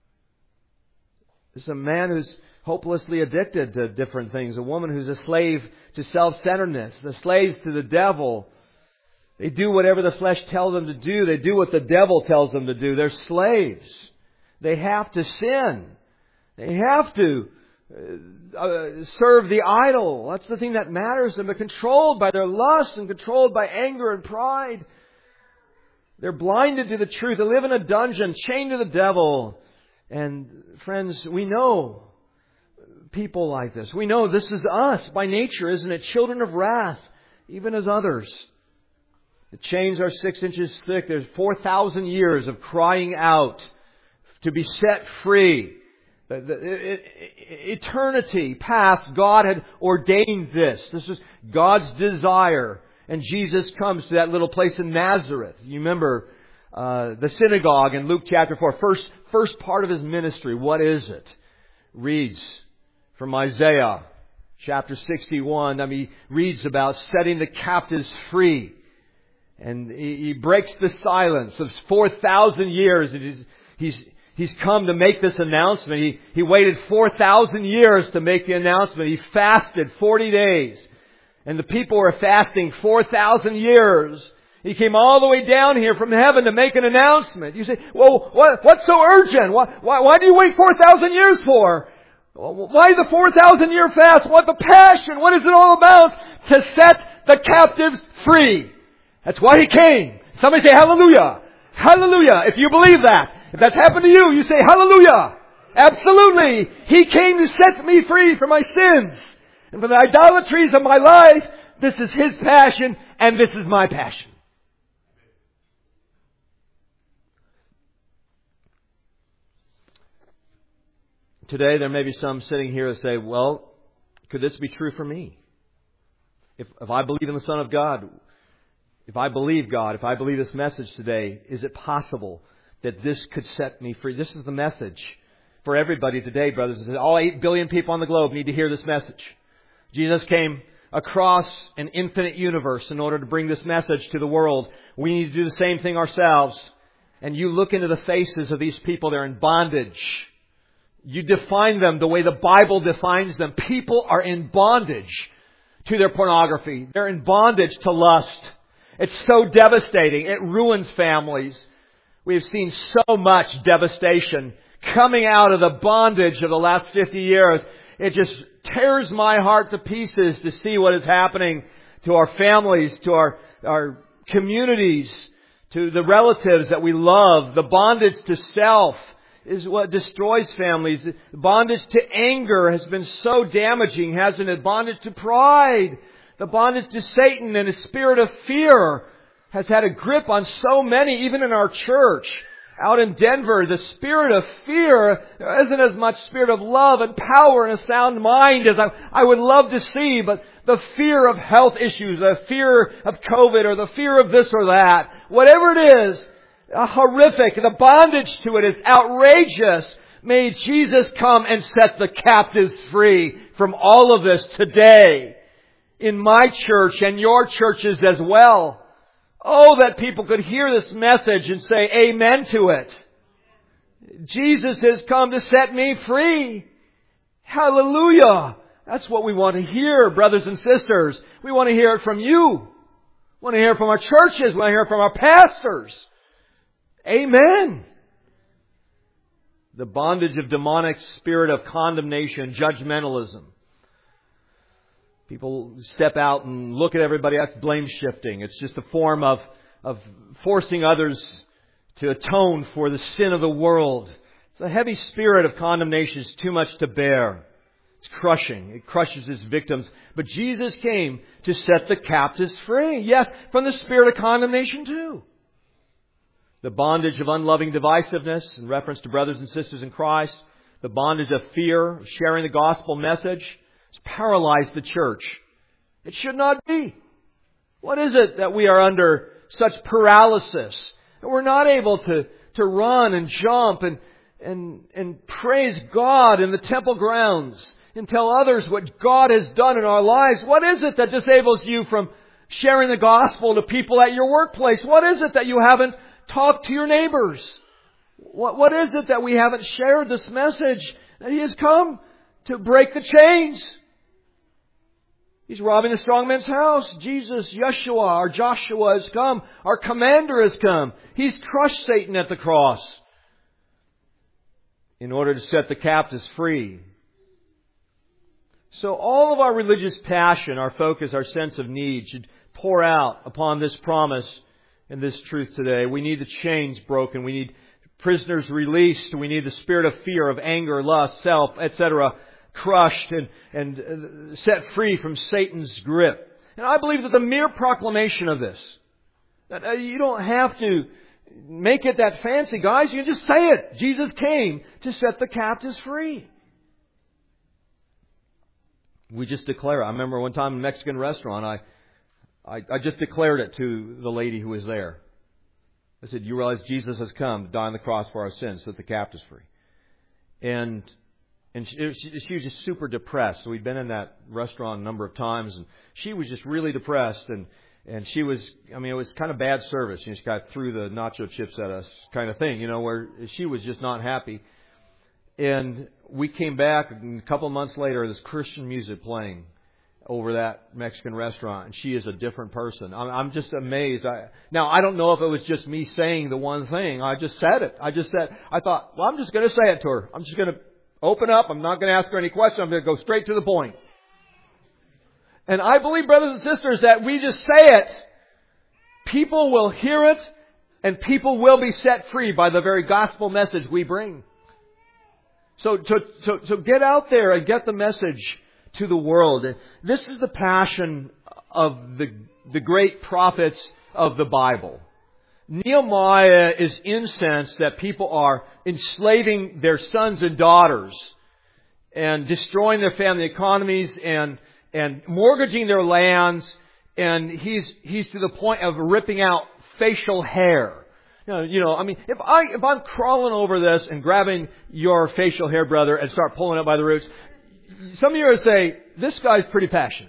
This is a man who's hopelessly addicted to different things. A woman who's a slave to self-centeredness. The slaves to the devil. They do whatever the flesh tells them to do. They do what the devil tells them to do. They're slaves. They have to sin. They have to uh, serve the idol. That's the thing that matters. And they're controlled by their lust and controlled by anger and pride. They're blinded to the truth. They live in a dungeon, chained to the devil. And friends, we know people like this. We know this is us by nature, isn't it? Children of wrath, even as others. The chains are six inches thick. There's four thousand years of crying out to be set free. The, the, it, it, eternity past, God had ordained this. This was God's desire. And Jesus comes to that little place in Nazareth. You remember uh, the synagogue in Luke chapter four. First, first part of His ministry. What is it? Reads from Isaiah chapter sixty-one. I mean, he reads about setting the captives free. And he, he breaks the silence of four thousand years. And he's, he's He's come to make this announcement. He, he waited four thousand years to make the announcement. He fasted forty days. And the people were fasting four thousand years. He came all the way down here from heaven to make an announcement. You say, well, what, what's so urgent? Why, why, why do you wait four thousand years for? Why the four thousand year fast? What the passion? What is it all about? To set the captives free. That's why He came. Somebody say hallelujah. Hallelujah. If you believe that. If that's happened to you, you say hallelujah. Absolutely. He came to set me free from my sins and from the idolatries of my life. This is His passion and this is my passion. Today there may be some sitting here that say, well, could this be true for me? If, if I believe in the Son of God, if I believe God, if I believe this message today, is it possible that this could set me free? This is the message for everybody today, brothers and sisters. All eight billion people on the globe need to hear this message. Jesus came across an infinite universe in order to bring this message to the world. We need to do the same thing ourselves. And you look into the faces of these people, they're in bondage. You define them the way the Bible defines them. People are in bondage to their pornography. They're in bondage to lust. It's so devastating. It ruins families. We have seen so much devastation coming out of the bondage of the last fifty years. It just tears my heart to pieces to see what is happening to our families, to our, our communities, to the relatives that we love. The bondage to self is what destroys families. The bondage to anger has been so damaging, hasn't it? Bondage to pride. The bondage to Satan and his spirit of fear has had a grip on so many, even in our church. Out in Denver, the spirit of fear, there isn't as much spirit of love and power and a sound mind as I, I would love to see, but the fear of health issues, the fear of COVID or the fear of this or that, whatever it is, uh, horrific. The bondage to it is outrageous. May Jesus come and set the captives free from all of this today in my church and your churches as well. Oh, that people could hear this message and say amen to it. Jesus has come to set me free. Hallelujah. That's what we want to hear, brothers and sisters. We want to hear it from you. We want to hear it from our churches. We want to hear it from our pastors. Amen. The bondage of demonic spirit of condemnation, judgmentalism. People step out and look at everybody. That's blame shifting. It's just a form of, of forcing others to atone for the sin of the world. It's a heavy spirit of condemnation. It's too much to bear. It's crushing. It crushes its victims. But Jesus came to set the captives free. Yes, from the spirit of condemnation too. The bondage of unloving divisiveness in reference to brothers and sisters in Christ. The bondage of fear, sharing the gospel message. It's paralyzed the church. It should not be. What is it that we are under such paralysis? That we're not able to, to run and jump and, and, and praise God in the temple grounds and tell others what God has done in our lives. What is it that disables you from sharing the gospel to people at your workplace? What is it that you haven't talked to your neighbors? What, what is it that we haven't shared this message that He has come to break the chains? He's robbing the strong man's house. Jesus, Yeshua, our Joshua has come. Our commander has come. He's crushed Satan at the cross in order to set the captives free. So all of our religious passion, our focus, our sense of need should pour out upon this promise and this truth today. We need the chains broken. We need prisoners released. We need the spirit of fear, of anger, lust, self, et cetera crushed and, and set free from Satan's grip. And I believe that the mere proclamation of this, that you don't have to make it that fancy, guys. You just say it. Jesus came to set the captives free. We just declare it. I remember one time in a Mexican restaurant, I, I, I just declared it to the lady who was there. I said, you realize Jesus has come to die on the cross for our sins, set the captives free. And and she, she, she was just super depressed. So we'd been in that restaurant a number of times, and she was just really depressed. And, and she was, I mean, it was kind of bad service. You know, she kind of threw the nacho chips at us kind of thing, you know, where she was just not happy. And we came back, and a couple of months later, there's Christian music playing over that Mexican restaurant, and she is a different person. I'm, I'm just amazed. I, now, I don't know if it was just me saying the one thing. I just said it. I just said, I thought, well, I'm just going to say it to her. I'm just going to open up. I'm not going to ask her any questions. I'm going to go straight to the point. And I believe, brothers and sisters, that we just say it, people will hear it, and people will be set free by the very gospel message we bring. So, so, so, so get out there and get the message to the world. This is the passion of the, the great prophets of the Bible. Nehemiah is incensed that people are enslaving their sons and daughters and destroying their family economies and, and mortgaging their lands. And he's, he's to the point of ripping out facial hair. You know, you know, I mean, if I, if I'm crawling over this and grabbing your facial hair, brother, and start pulling it by the roots, some of you are going to say, this guy's pretty passionate.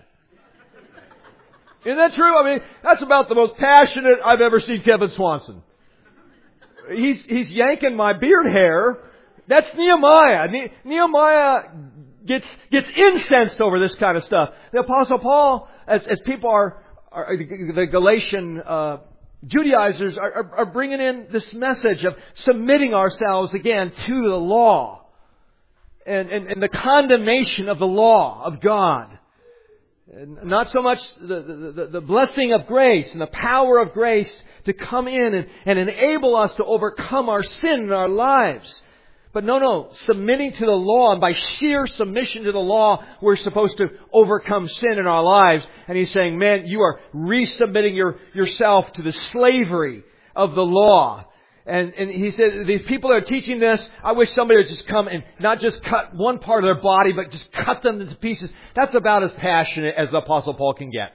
Isn't that true? I mean, that's about the most passionate I've ever seen Kevin Swanson. He's, he's yanking my beard hair. That's Nehemiah. Ne- Nehemiah gets, gets incensed over this kind of stuff. The Apostle Paul, as, as people are, are the Galatian, uh, Judaizers are, are, are bringing in this message of submitting ourselves again to the law. And, and, and the condemnation of the law of God. And not so much the, the, the blessing of grace and the power of grace to come in and, and enable us to overcome our sin in our lives. But no, no, submitting to the law, and by sheer submission to the law, we're supposed to overcome sin in our lives. And he's saying, man, you are resubmitting your, yourself to the slavery of the law. And, and he said, these people that are teaching this, I wish somebody would just come and not just cut one part of their body, but just cut them into pieces. That's about as passionate as the Apostle Paul can get.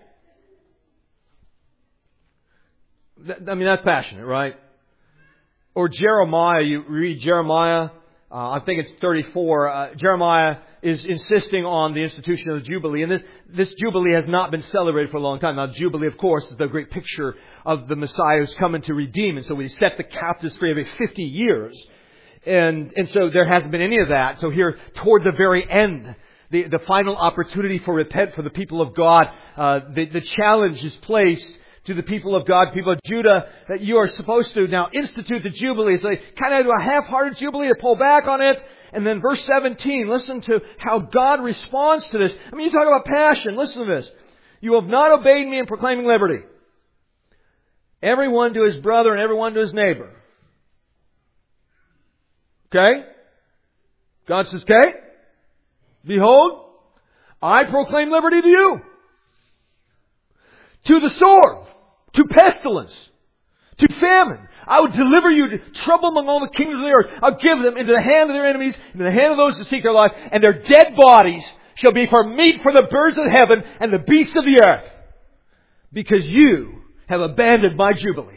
I mean, that's passionate, right? Or Jeremiah, you read Jeremiah, uh, I think it's thirty-four. Uh, Jeremiah is insisting on the institution of the Jubilee. And this, this Jubilee has not been celebrated for a long time. Now, Jubilee, of course, is the great picture of the Messiah who's coming to redeem. And so we set the captives free every fifty years. And, and so there hasn't been any of that. So here, toward the very end, the, the final opportunity for repent for the people of God, uh, the, the challenge is placed to the people of God, people of Judah, that you are supposed to now institute the Jubilee. So they kind of do a half-hearted Jubilee to pull back on it. And then verse seventeen, listen to how God responds to this. I mean, you talk about passion. Listen to this. You have not obeyed me in proclaiming liberty. Everyone to his brother and everyone to his neighbor. Okay? God says, okay? Behold, I proclaim liberty to you. To the sword, to pestilence, to famine. I will deliver you to trouble among all the kingdoms of the earth. I'll give them into the hand of their enemies, into the hand of those who seek their life, and their dead bodies shall be for meat for the birds of heaven and the beasts of the earth. Because you have abandoned my Jubilee.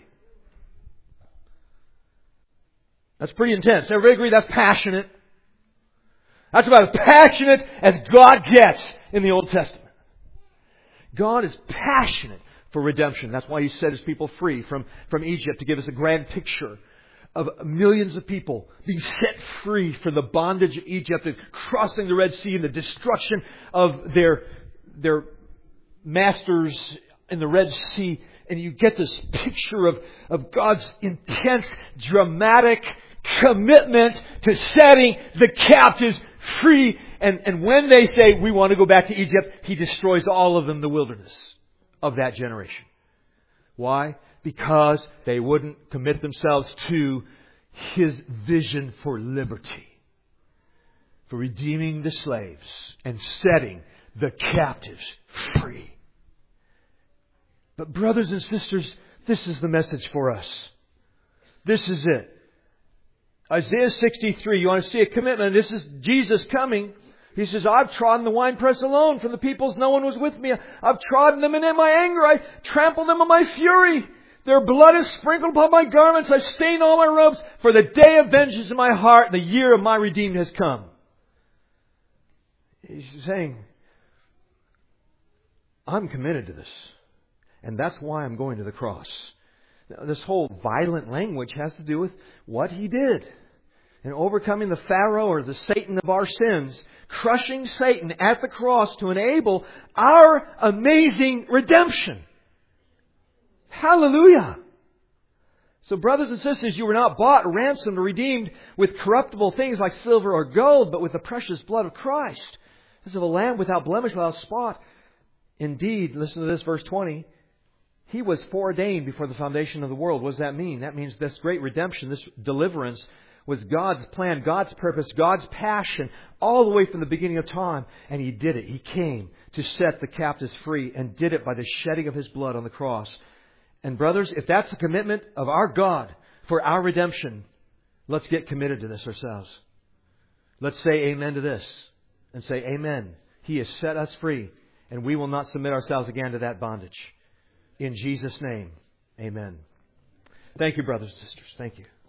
That's pretty intense. Everybody agree that's passionate? That's about as passionate as God gets in the Old Testament. God is passionate for redemption. That's why He set His people free from, from Egypt, to give us a grand picture of millions of people being set free from the bondage of Egypt and crossing the Red Sea and the destruction of their, their masters in the Red Sea. And you get this picture of, of God's intense, dramatic commitment to setting the captives free. And, and when they say, we want to go back to Egypt, He destroys all of them in the wilderness of that generation. Why? Because they wouldn't commit themselves to His vision for liberty, for redeeming the slaves and setting the captives free. But brothers and sisters, this is the message for us. This is it. Isaiah sixty-three, you want to see a commitment. This is Jesus coming. He says, I've trodden the winepress alone. From the peoples no one was with me. I've trodden them, and in my anger I trampled them in my fury. Their blood is sprinkled upon my garments. I stain all my robes. For the day of vengeance in my heart, and the year of my redeemed has come. He's saying, I'm committed to this. And that's why I'm going to the cross. Now, this whole violent language has to do with what He did. And overcoming the Pharaoh or the Satan of our sins. Crushing Satan at the cross to enable our amazing redemption. Hallelujah! So brothers and sisters, you were not bought, ransomed, or redeemed with corruptible things like silver or gold, but with the precious blood of Christ. As of a lamb without blemish, without spot. Indeed, listen to this, verse twenty. He was foreordained before the foundation of the world. What does that mean? That means this great redemption, this deliverance, was God's plan, God's purpose, God's passion, all the way from the beginning of time. And He did it. He came to set the captives free and did it by the shedding of His blood on the cross. And brothers, if that's the commitment of our God for our redemption, let's get committed to this ourselves. Let's say amen to this and say amen. He has set us free and we will not submit ourselves again to that bondage. In Jesus' name, amen. Thank you, brothers and sisters. Thank you.